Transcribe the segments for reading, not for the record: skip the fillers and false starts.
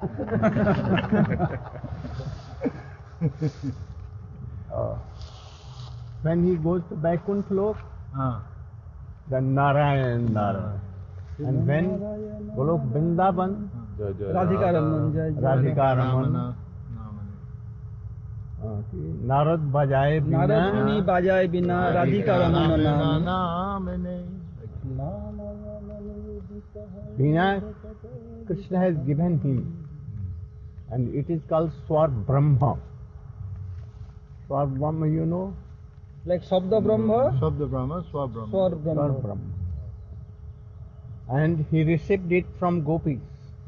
When he goes to Vaikuntha Lok, then Narayan, Narayan. And when Golok Vrindavan, Radhika Raman, Radhika Raman, Narad bajaye bina, Narad Muni bajaye bina, Radhika Raman namane. Bina Krishna has given him, and it is called Swar Brahma. Swar Brahma, you know? Like Sabda Brahma, Sabda Brahma, Swar Brahma. Swar Swar Brahma. Brahma. And he received it from gopis.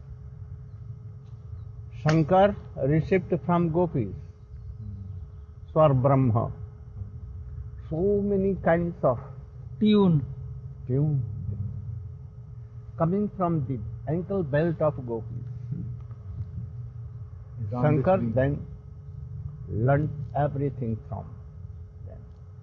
Shankar received from gopis. Swar Brahma. So many kinds of Tune. tune coming from the ankle belt of gopis. Shankar then learned everything from them.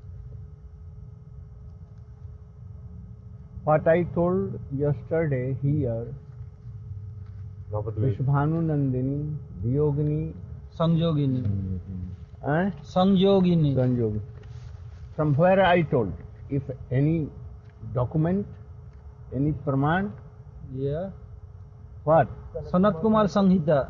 What I told yesterday here, Vishbhanu Nandini, Viyogini, Sanjogini. and Sanjogini. Sanjog. From where I told, if any document, any praman, Yeah. what? Sanat Kumar Sanghita.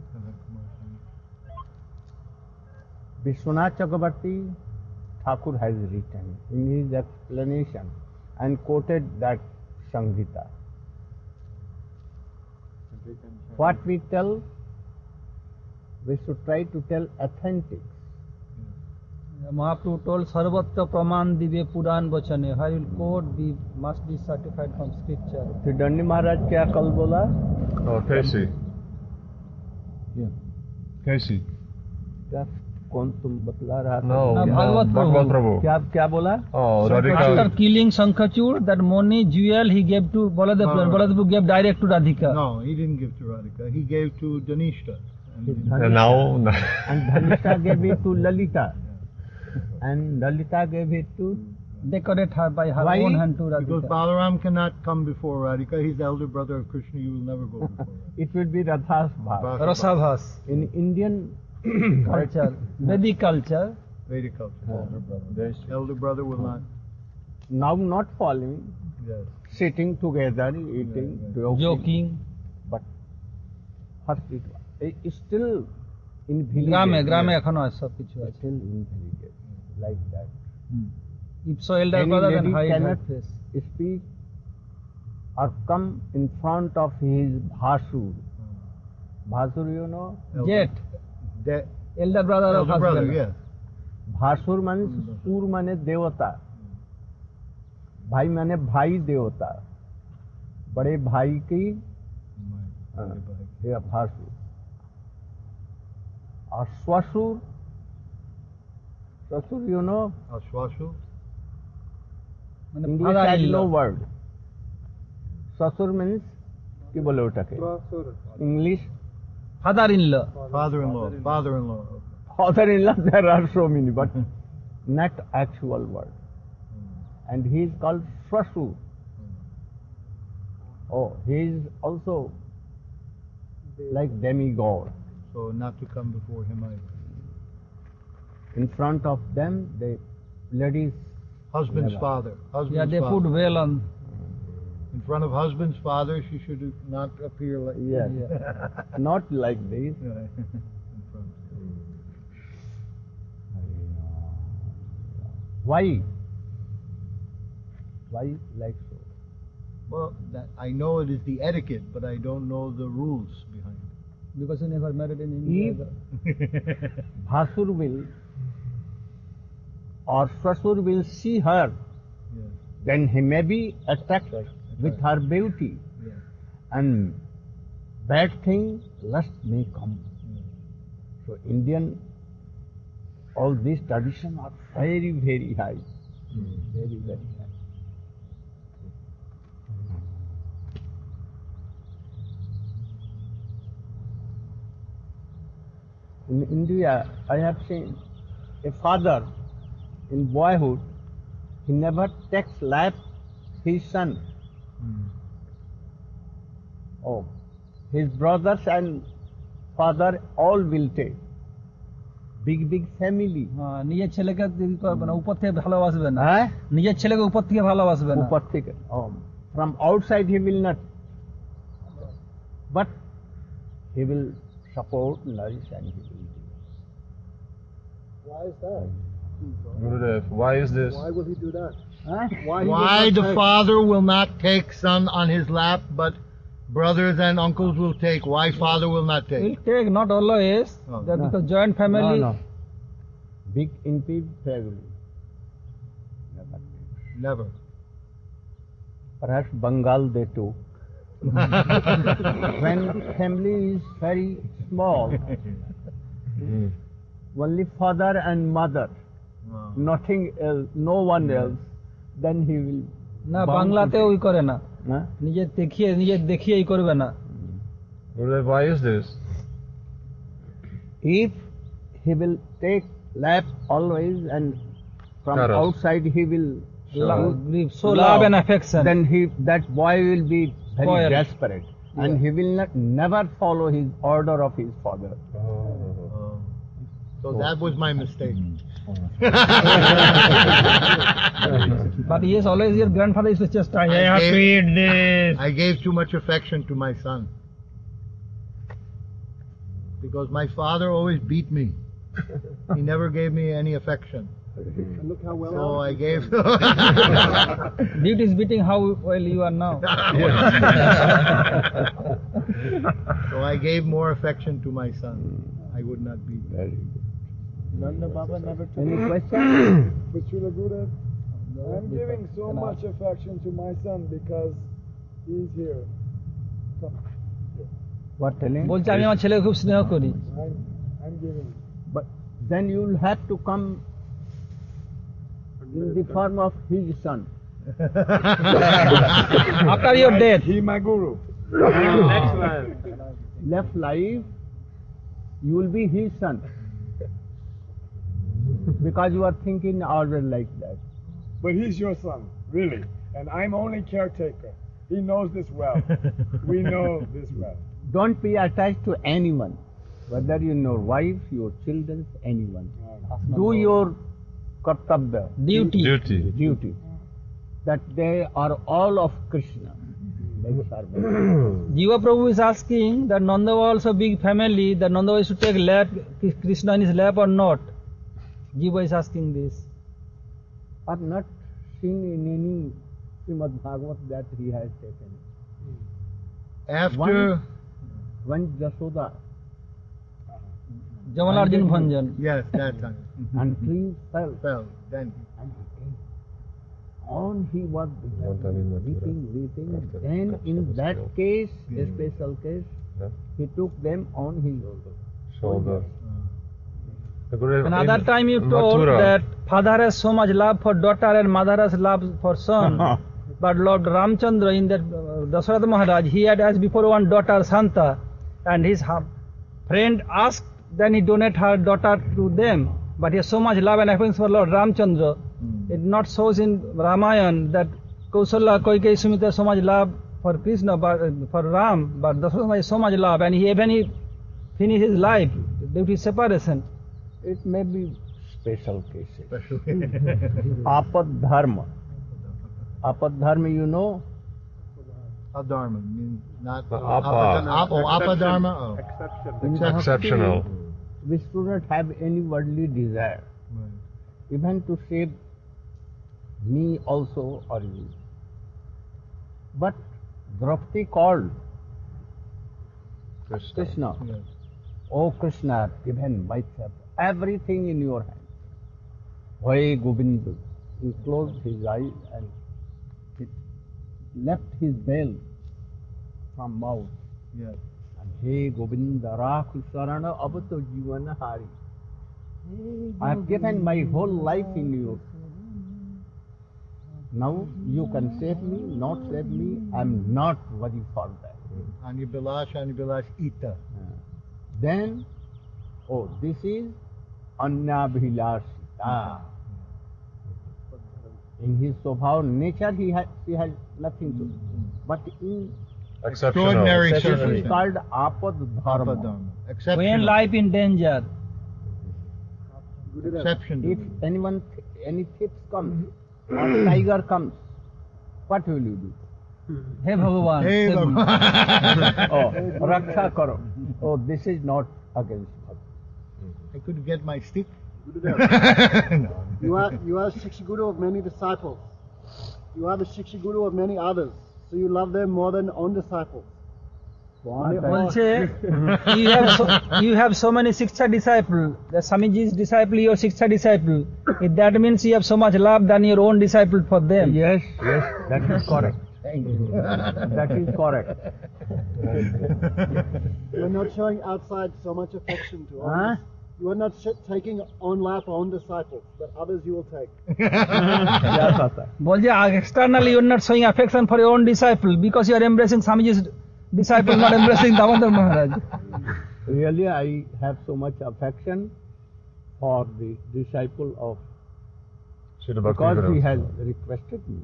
Vishwanath Chakrabarti Thakur has written in his explanation and quoted that Sanghita. What we tell, we should try to tell authentic. Mahaprabhu told Sarvatra Praman Divya Puran Vachane. How you quote must be certified from scripture. तो दंडी महाराज क्या कल बोला? कैसी? कैसी? क्या कौन तुम बतला रहा था? No, Bhagavad Bhagavad Prabhu. क्या बोला? Oh, After Radhika. killing Sankhachur, that money, jewel, he gave to Baladev. And Baladev gave direct to Radhika. No, he didn't give to Radhika. He gave to Danishta. And now, And Dhanishta gave it to Lalita. And Lalita gave it to... Decorate her by her Why? own hand to Because Radhika. Balaram cannot come before Radhika. He's the elder brother of Krishna. You will never go before Radhika. It will be Radha's bhav. Rasabhas. In Indian Culture. Vedic culture. Vedic culture. Elder brother will not. now not following, Yes. sitting together, eating, Joking. But first it is still in village. গ্রামে এখনো সব কিছু আছে Still in village, like that. if so elder Any brother then lady hide her cannot face. speak or come in front of his bhasur. Bhasur, you know? Jet. De- elder brother of elder brother, husband. yes. भासुर माने सूर माने देवता, भाई माने भाई देवता, बड़े भाई की ये भासुर। और स्वसुर, ससुर यू नो, Ashwashu. মানে English father has in no law. वर्ड। ससुर मीन्स কি বলে ওটাকে English? father in law. Father-in-law. Father-in-law. Father in law, there are so many, but not actual word. And he is called Swasur. Oh, he is also like demigod. So not to come before him either. In front of them, the ladies, Husband's Never. father. Husband's Yeah, they father. put veil on. In front of husband's father, she should not appear like yes, not like this. In front. Why? Why like so? Well, I know it is the etiquette, but I don't know the rules behind Because you never married in India. it. Bhasur will or Swasur will see her, Yes, then he may be attracted with her beauty, yes, and bad thing, lust may come. yes. So Indian, all these traditions are very, very high. Very, very high. In India, I have seen a father in boyhood, he never takes life his son. Oh, his brothers and father, all will take. Big family. হ্যাঁ, নিজের ছেলেকে দিদি করবে না, উপর থেকে ভালোবাসবে না, Huh? নিজের ছেলেকে উপর থেকে ভালোবাসবে না। Upar theke. From outside he will not. But he will support, nourish and he will do. Why is that? Gurudev, why is this? Why will he do that? Huh? Why the father will not take son on his lap, but brothers and uncles will take? Why father will not Will take? take, not always, Oh. that because joint family. No. Big in big family. Never take. Never. Perhaps Bengal they took. When family is very small, Hmm. only father and mother, Wow. nothing else, no one else, then he will. না, bound to বাংলাতেও ওই take. করে না, Huh? নিজের দেখিয়েই করবে না। Gurudev, why is this? If he will take lap always and from Caress. outside he will So love and affection. then that boy will be very Spoiled. desperate and he will never follow his order of his father. So that was my mistake. But yes, always your grandfather used to just I I have gave- to eat this. I gave too much affection to my son. Because my father always beat me. He never gave me any affection. Look how well. So I gave. Duty is beating how well you are now. So I gave more affection to my son. I would not beat him. Very good. Nanda Baba never took Any it. question? But Srila Gurudev, I'm giving so much affection to my son because he's here. Come, What telling? বলছে আমি আমার ছেলেকে খুব স্নেহ করি। I'm giving. But then you will have to come in the form of his son. After your death, He my guru. Left life, you will be his son. Because you are thinking always like that. But he's your son, really. And I'm only caretaker. He knows this well. We know this well. Don't be attached to anyone, whether your wife, your children, anyone. Do your kartabya, duty. duty, that they are all of Krishna. They serve him. Jiva Prabhu is asking that Nanda was also big family, that Nanda was to take lap, Krishna in his lap or not. Jiva is asking this. Are not seen in any Srimad Bhagavat that he has taken. After When Jasoda Jamal Arjun Bhanjan. yes, that time and tree fell, fell. Then and he came. On he was weeping. Then in that case, a special case, he took them on his Shoulder. Gurudev, Another in time you told Mathura, that father has so much love for daughter and mother has love for son. But Lord Ramchandra in that Dasaratha Maharaj, he had as before one daughter Santa, and his friend asked, then he donate her daughter to them. But he has so much love and affection for Lord Ramchandra. It not shows in Ramayana that Kausala, Koikeyi, Sumitra so much love for Krishna, but for Ram, but Dasaratha has so much love, and he even he finished his life due to separation. It may be special cases. especially Apad dharma. Apad dharma, you know? Adharma means not Apa. Apadharma. Oh. In Exceptional. bhakti, we do not have any worldly desire, Right. even to save me also or you. But Draupadi called Krishna, Yes. "Oh Krishna, I have given myself, everything in your hand. Hoy Govinda." He closed his eyes and he left his veil from mouth. Yes. And Hey Govinda, Rakhu Sarana Avato Jivana Hari. I have given my whole life in you. Now you can save me, not save me. I am not worthy for that. Anibilash Ita. Then, oh, this is Annabhilashita. In his Swabhav nature, he has nothing to do. But in Extraordinary This is service. called apad dharma. Apadharma. When Exceptional. life in danger, Exception. to If it. anyone, any thief comes or tiger comes, what will you do? Hey Bhagavan, Hey, save me. Baba. Oh, raksha karo. Oh, this is not against Bhagavan. I could get my stick. Gurudev, No. you are Shiksha Guru of many disciples. You are the Shiksha Guru of many others. So you love them more than own disciples. বলছে you have so many Shiksha disciples. The Swamiji's disciple, your Shiksha disciple. If that means you have so much love than your own disciple for them. Yes, that is correct. That is correct. You are not showing outside so much affection to Huh? others. You are not taking on life own disciples, but others you will take. Yes, Sasa. বলছে externally you are not showing affection for your own disciple because you are embracing Swamiji's disciple, not embracing Damodar Maharaj. Really, I have so much affection for the disciple of, Srila Bhakti because he Vinod. has requested me.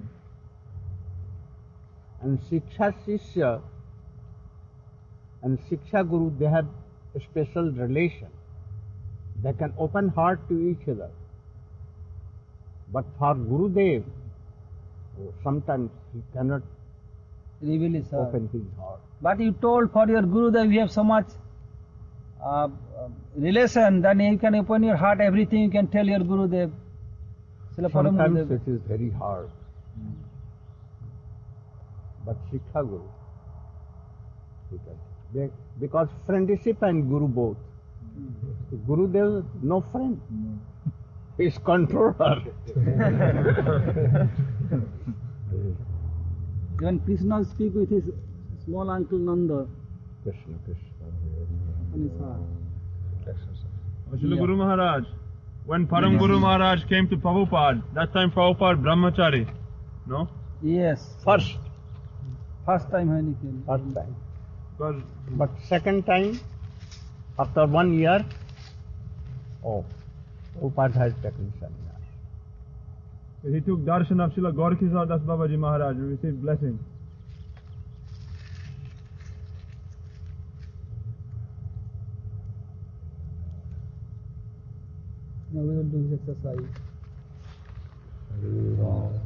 And Shiksha Shishya and Shiksha Guru, they have a special relation. They can open heart to each other. But for Gurudev, sometimes he cannot Reveal his heart. open his heart. But you told for your Guru that you have so much relation that you can open your heart, everything you can tell your Guru Dev. Srila Param Sometimes Gurudev. it is very hard. But Shiksha Guru, he can. Because friendship and Guru both. Gurudev, no friend. He is controller. When Krishna speak with his small uncle Nanda Krishna, Krishna. on his heart. Srila Guru Maharaj, when Param Guru Maharaj came to Prabhupada, that time Prabhupada brahmachari, no? Yes. First First time when he came. time. Because But second time, after 1 year, Prabhupada has taken sannyas. he took darshan of Srila Gaurkishore Das Babaji Maharaj and received blessing. Now we will do his exercise.